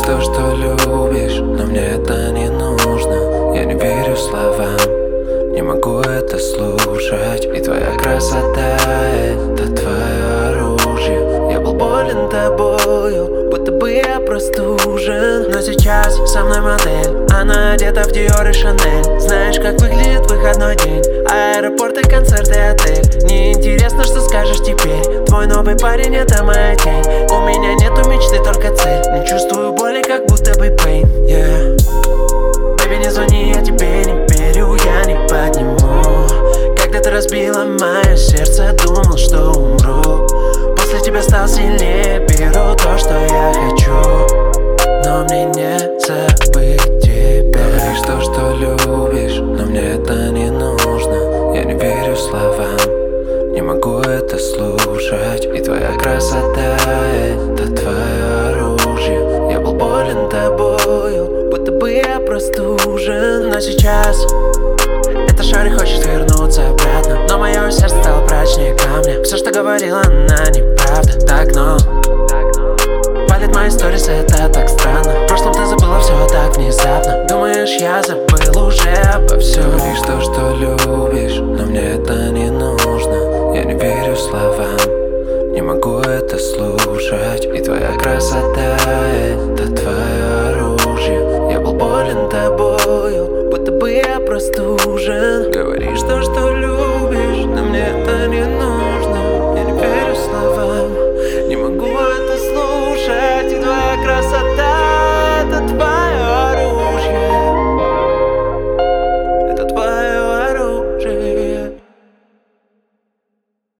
то, что любишь, но мне это не нужно. Я не верю словам, не могу это слушать. И твоя красота — это твое оружие. Я был болен тобою, будто бы я простужен. Но сейчас со мной модель, она одета в Dior и Chanel. Знаешь, как выглядит выходной день, аэропорт и концерт и отель. Мне интересно, что скажешь теперь. Твой новый парень — это моя тень. У меня нету мечты, только цель. Не чувствую боли, как будто бы pain, yeah. Baby, не звони, я тебе не верю, я не подниму. Когда ты разбила мое сердце, думал, что умру. После тебя стал сильнее, беру то, что я хочу. Но мне не забыть тебя. Говоришь то, что любишь, но мне это не нужно. Я не верю словам, не могу это слушать. И твоя красота — это твое оружие. Я был болен тобою, будто бы я простужен. Но сейчас эта шарик хочет вернуться обратно, но мое сердце стало прочнее камня. Все, что говорила она, неправда. Так, но палит мои сторис, это так странно. В прошлом ты забыла все так внезапно. Думаешь, я забыл уже обо всем. Говоришь то, что любишь, но мне это не нужно. Я не верю словам, не могу это слушать. И твоя красота — это твое оружие. Я был болен тобою, будто бы я простужен. Говоришь то, что